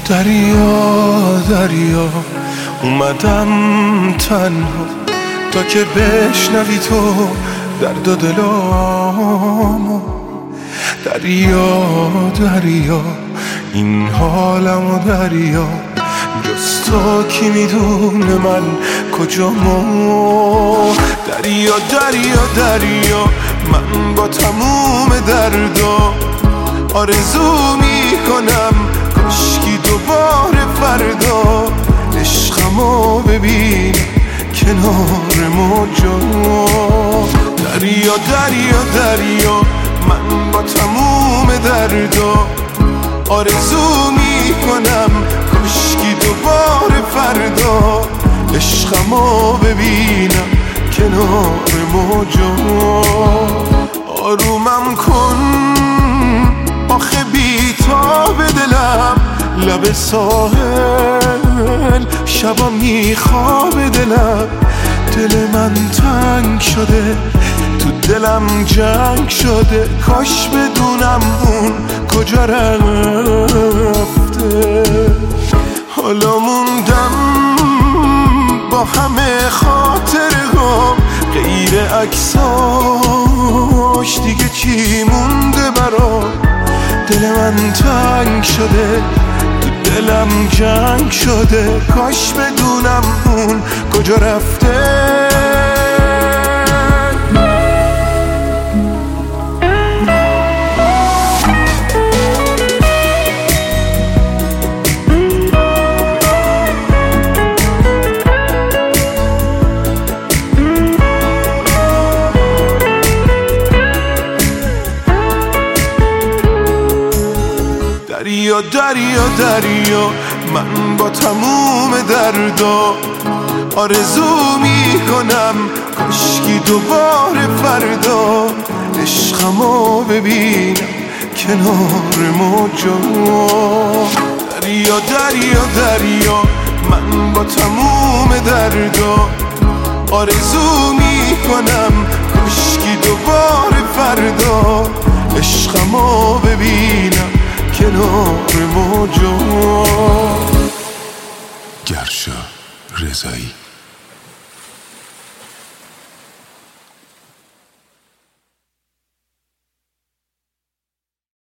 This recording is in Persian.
دریا دریا اومدم تنها تا که بشنوی تو درد و دلامو. دریا دریا این حالمو دریا، جز تو کی میدونه من کجامو. دریا دریا دریا من با تموم دردا آرزو میکنم کاشکی دوباره فردا عشقمو ببین کنار موجا. دریا دریا دریا من با تموم دردا آرزو میکنم کاشکی دوباره فردا عشقمو ببینم کنار موجا. آرومم کن آخه بی‌تاب دلم لب ساحل شبا میخواب دلم. دل من تنگ شده تو دلم جنگ شده، کاش بدونم اون کجا رفته. حالا موندم با همه خاطرهام غیر عکساش دیگه چی مونده برام. دل من تنگ شده تو دلم جنگ شده، کاش بدونم اون کجا رفته. دریا دریا دریا من با تموم دردا آرزو میکنم کاشکی دوباره فردا عشقمو ببینم کنار موجا. دریا دریا دریا من با تموم دردا آرزو میکنم کاشکی دوباره فردا عشقمو ببینم کنار موجا. گرشا رضایی.